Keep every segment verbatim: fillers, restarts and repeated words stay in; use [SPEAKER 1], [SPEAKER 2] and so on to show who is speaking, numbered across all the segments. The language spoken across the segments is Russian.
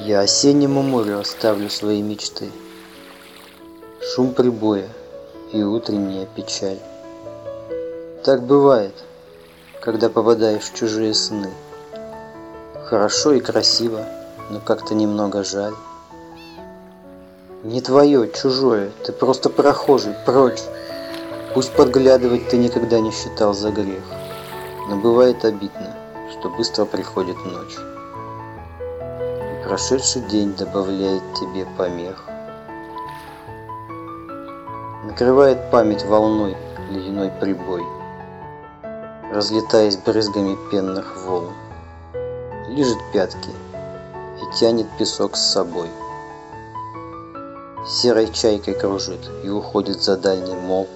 [SPEAKER 1] Я осеннему морю оставлю свои мечты, шум прибоя и утренняя печаль. Так бывает, когда попадаешь в чужие сны. Хорошо и красиво, но как-то немного жаль. Не твое, чужое, ты просто прохожий, прочь. Пусть подглядывать ты никогда не считал за грех, но бывает обидно, что быстро приходит ночь, и прошедший день добавляет тебе помех. Накрывает память волной ледяной прибой, разлетаясь брызгами пенных волн. Лижет пятки и тянет песок с собой. Серой чайкой кружит и уходит за дальний мол.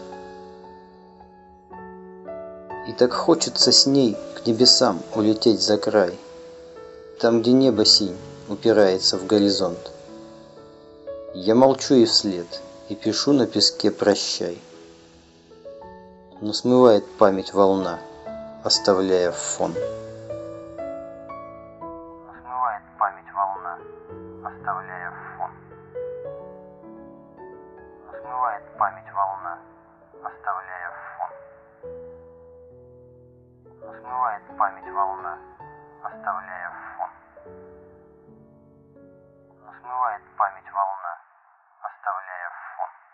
[SPEAKER 1] И так хочется с ней к небесам улететь за край, там, где небо синь упирается в горизонт. Я молчу ей вслед и пишу на песке прощай, но смывает память волна, оставляя фон.
[SPEAKER 2] Смывает память волна, оставляя фон. Смывает память волна, оставляя фон. Смывает память волна, оставляя фон. Смывает память волна, оставляя фон.